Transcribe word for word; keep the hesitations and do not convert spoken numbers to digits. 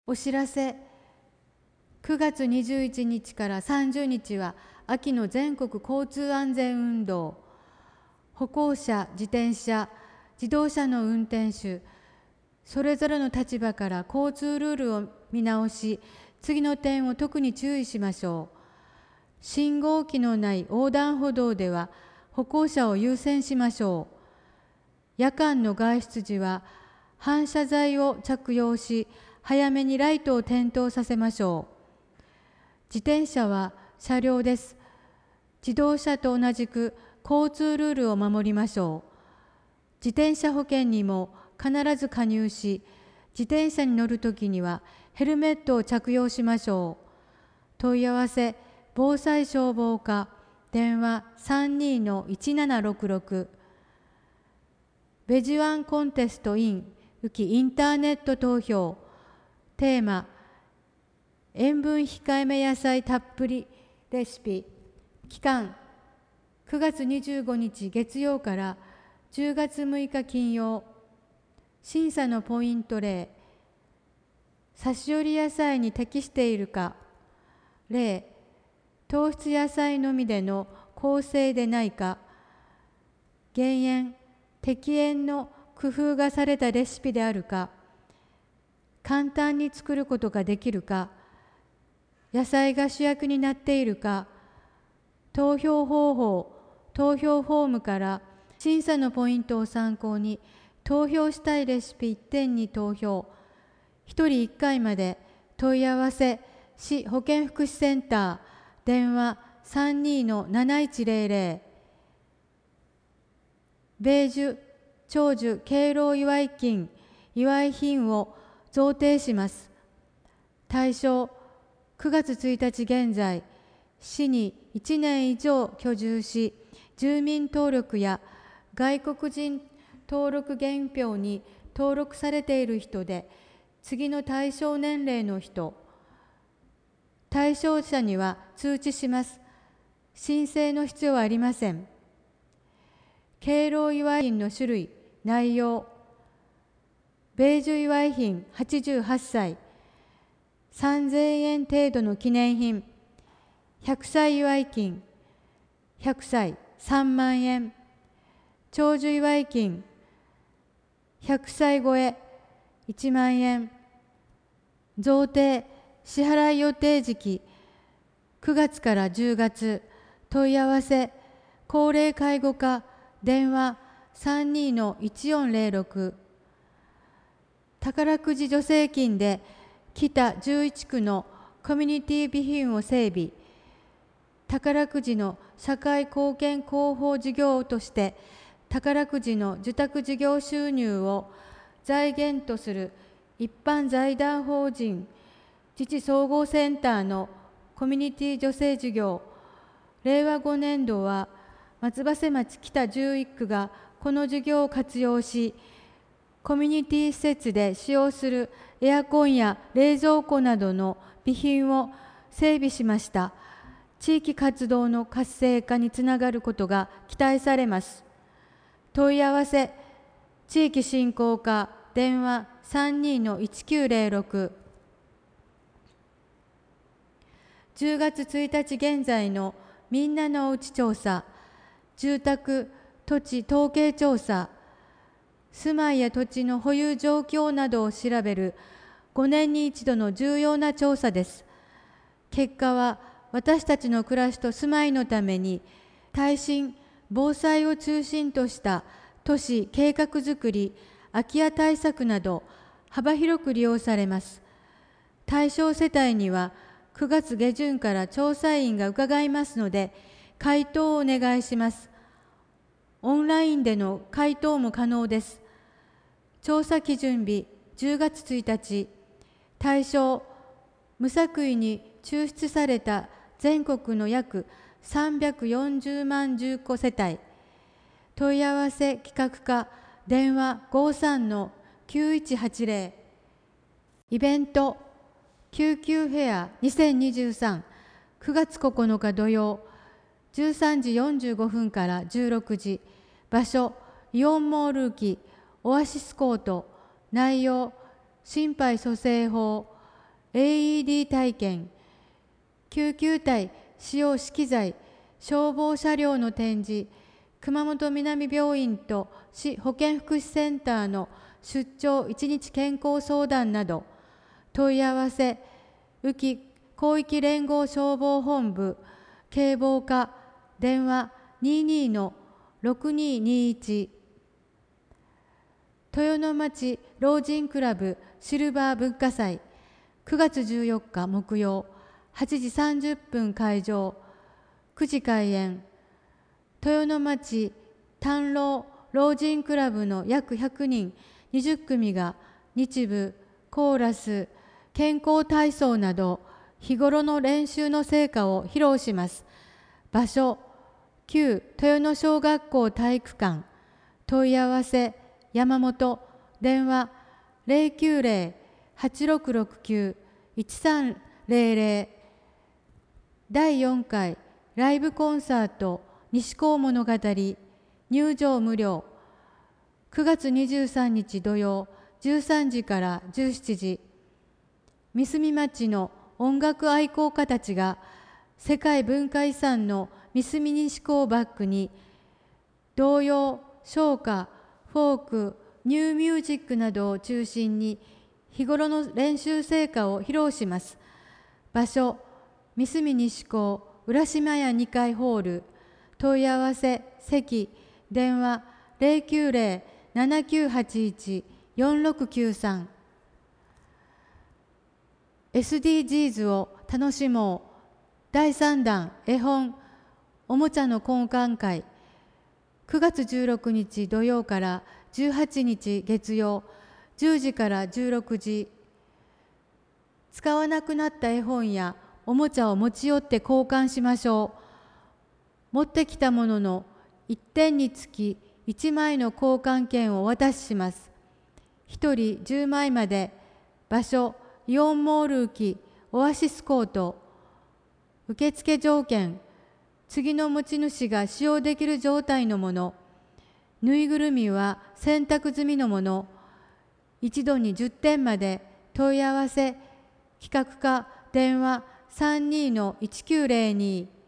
お知らせ。くがつにじゅういちにちからさんじゅうにちは秋の全国交通安全運動。歩行者、自転車、自動車の運転手、それぞれの立場から交通ルールを見直し、次の点を特に注意しましょう。信号機のない横断歩道では歩行者を優先しましょう。夜間の外出時は反射材を着用し、早めにライトを点灯させましょう。自転車は車両です。自動車と同じく交通ルールを守りましょう。自転車保険にも必ず加入し、自転車に乗るときにはヘルメットを着用しましょう。問い合わせ、防災消防課、電話 さんにー いちななろくろく。ベジワンコンテスト in 浮きインターネット投票。テーマ、塩分控えめ野菜たっぷりレシピ。期間、くがつにじゅうごにち月曜からじゅうがつむいか金曜。審査のポイント例。差し寄り野菜に適しているか。例、糖質野菜のみでの構成でないか。減塩、適塩の工夫がされたレシピであるか。簡単に作ることができるか。野菜が主役になっているか。投票方法、投票フォームから審査のポイントを参考に投票したいレシピいってんに投票。ひとりいっかいまで。問い合わせ、市保健福祉センター、電話 さんにー なないちぜろぜろ。米寿、長寿敬老祝い金、祝い品を贈呈します。対象、くがつついたち現在、市にいちねん以上居住し、住民登録や外国人登録原票に登録されている人で、次の対象年齢の人。対象者には通知します。申請の必要はありません。敬老祝い品の種類、内容。米寿祝い品はちじゅうはっさい、さんぜんえん程度の記念品。ひゃくさい祝い金、ひゃくさいさんまんえん。長寿祝い金、ひゃくさい超えいちまんえん。贈呈、支払い予定時期、くがつからじゅうがつ。問い合わせ、高齢介護課、電話 さんにー いちよんぜろろく。宝くじ助成金で北じゅういちくのコミュニティ備品を整備。宝くじの社会貢献広報事業として宝くじの受託事業収入を財源とする一般財団法人自治総合センターのコミュニティ助成事業。れいわごねんどは松葉瀬町北じゅういっくがこの事業を活用し、コミュニティ施設で使用するエアコンや冷蔵庫などの備品を整備しました。地域活動の活性化につながることが期待されます。問い合わせ、地域振興課、電話 さんにー いちきゅうぜろろく。じゅうがつついたち現在のみんなのおうち調査。住宅、土地統計調査。住まいや土地の保有状況などを調べるごねんに一度の重要な調査です。結果は私たちの暮らしと住まいのために耐震、防災を中心とした都市計画づくり、空き家対策など幅広く利用されます。対象世帯にはくがつげじゅんから調査員が伺いますので、回答をお願いします。オンラインでの回答も可能です。調査基準日じゅうがつついたち。対象、無作為に抽出された全国の約さんびゃくよんじゅうまん住戸世帯。問い合わせ企画課、電話 ごさんのきゅういちはちぜろ。イベント、救急フェアにせんにじゅうさん、くがつここのか土曜、じゅうさんじよんじゅうごふんからじゅうろくじ。場所、イオンモール浮きオアシスコート。内容、心肺蘇生法。 エーイーディー 体験、救急隊使用資機材、消防車両の展示、熊本南病院と市保健福祉センターの出張いちにち健康相談など、問い合わせ、宇城広域連合消防本部警防課電話 にじゅうに のろくにーにーいち、豊野町老人クラブシルバー文化祭、くがつじゅうよっか木曜、はちじさんじゅっぷん会場、くじ開演。豊野町短老老人クラブの約ひゃくにん、にじゅっくみが日舞、コーラス、健康体操など日頃の練習の成果を披露します。場所、旧豊野小学校体育館。問い合わせ、山本、電話 ゼロきゅうゼロ はちろくろくきゅう いちさんゼロゼロ。だいよんかいライブコンサート西高物語、入場無料。くがつにじゅうさんにち土曜、じゅうさんじからじゅうしちじ。三角町の音楽愛好家たちが世界文化遺産の三角西高をバックに童謡、唱歌、フォーク、ニューミュージックなどを中心に日頃の練習成果を披露します。場所、三角西高浦島屋にかいホール。問い合わせ、席、電話 ゼロきゅうゼロ ななきゅうはちいち よんろくきゅうさん。エスディージーズ を楽しもう。だいさんだん絵本おもちゃの交換会。くがつじゅうろくにち土曜からじゅうはちにち月曜、じゅうじからじゅうろくじ。使わなくなった絵本やおもちゃを持ち寄って交換しましょう。持ってきたもののいってんにつきいちまいの交換券をお渡しします。ひとりじゅうまいまで。場所、イオンモール浮きオアシスコート。受付条件、次の持ち主が使用できる状態のもの。ぬいぐるみは洗濯済みのもの。一度にじゅってんまで。問い合わせ、企画課電話 さんにーのいちきゅうゼロに。